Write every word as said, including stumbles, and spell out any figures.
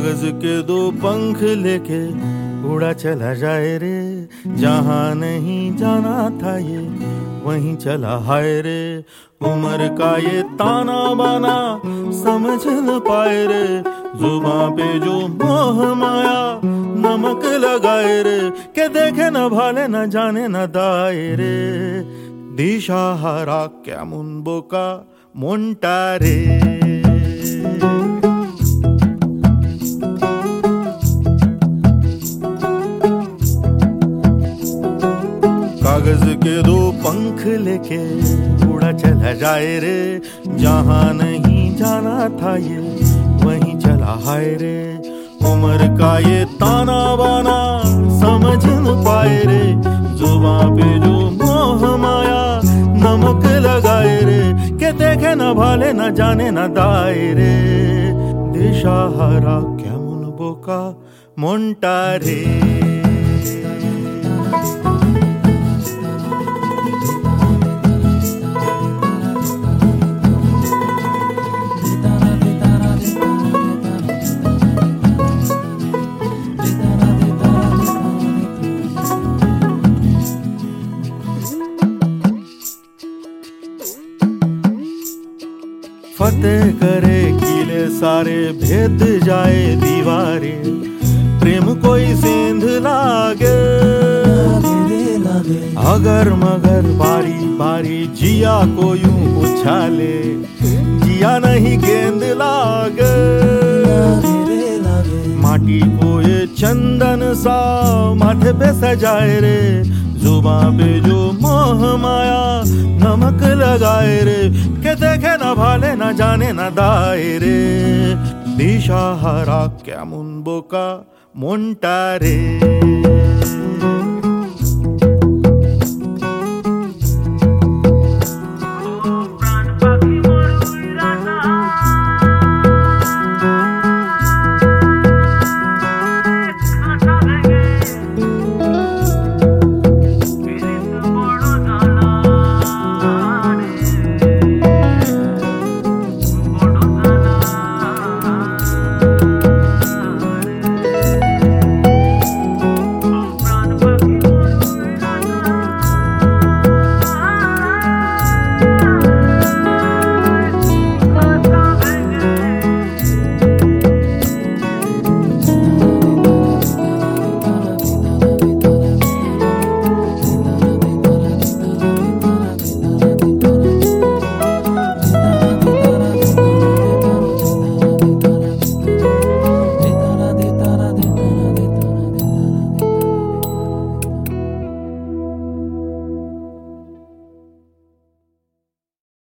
कागज के दो पंख लेके उड़ा चला जाए रे, जहां नहीं जाना था ये वहीं चला हाय रे। उम्र का ये ताना बाना समझ न पाए रे, जुबां पे जो मोह माया नमक लगाए रे, के देखे न भाले न जाने न दाए रे। दिशा हरा क्या मुनबोका मोंटा रे। कागज के दो पंख लेके उड़ा चला जाए रे, जहां नहीं जाना था ये वहीं चला हाय रे। उम्र का ये ताना बाना समझ न पाए रे, जुबां पे जो मोह माया नमक लगाए रे, के देखे न भाले न जाने न दाए रे। दिशा हरा क्या मुनबोका मोंटा रे। फतेह करे किले सारे, भेद जाए दीवारें, प्रेम कोई सेंध लागे अगर मगर बारी बारी जिया को यूं उछाले, जिया नहीं गेंद लागे। माटी को ये चंदन सा माथे पे सजाए रे, जुबां पे जो मोह माया नमक लगाए रे, के देखे न भाले न जाने न दाए रे। दिशा हरा क्या मुनबोका मोंटा रे।